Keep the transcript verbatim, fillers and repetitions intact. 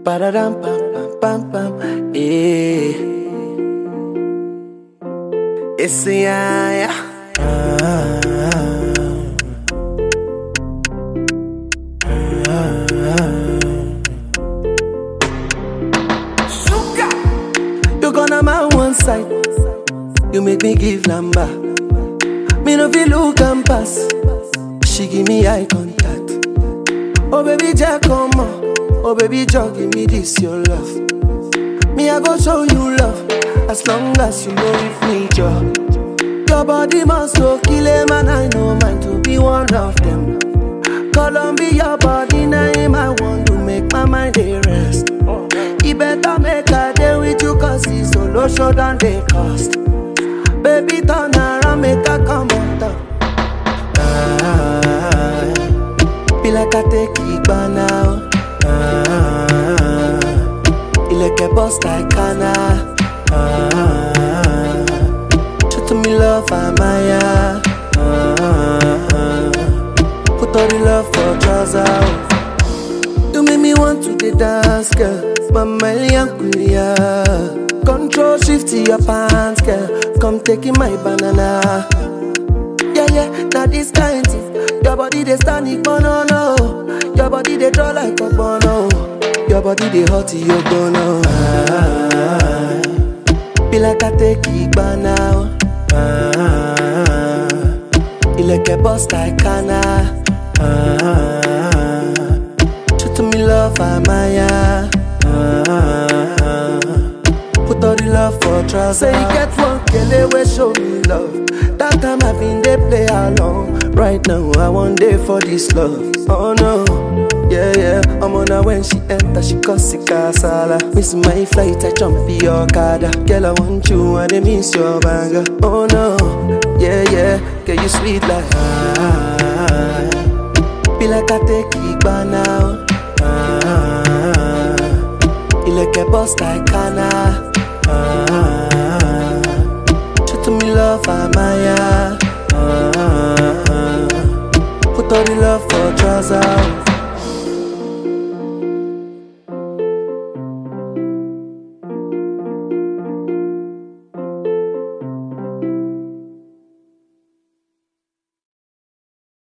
Ba-da-dum, pam, pam, pam, pam. Yeah. It's a yeah, yeah. Sugar. You gonna my one side. You make me give number. Me no feel look and pass. She give me eye contact. Oh baby, Jack, come on. Oh baby, Jack, give me this your love. Me I go show you love. As long as you know with me, Joe. Your body must go kill him, and I know mine to be one of them. Columbia, your body name I want to make my mind a rest. You better make a day with you, cause it's solo show than they cost. Baby, turn around, make a come on top. Ah, be like I take it by now. Ah, you like a boss like Kana. Ah, show to me love, I'm Maya. Ah, put all the love for trousers. You make me want to the dance, girl. Mama Liankulia. Control shift to your pants, girl. Come taking my banana. Yeah, yeah, now this kind thing. Your body they stand it, no, no. Your body they draw like a bono. Your body they hot, you go now. Ah, be like I take it by now. Ah, you like a boss like Kana. Ah, show to me love, I'm Maya. Ah, put all the love for trousers. Say you get one kele we show me love. That time I been they play along. Right now I want day for this love. Oh no, yeah yeah. I'm on her when she enter, she cause it casala. Miss my flight, I jump in your car. Girl I want you and I miss your banger. Oh no, yeah yeah. Girl you sweet like ah. Be like I take it by now. Ah, you like a boss like Kana. Ah, show to me love, I'm Maya. Ah, put all the love for trousers.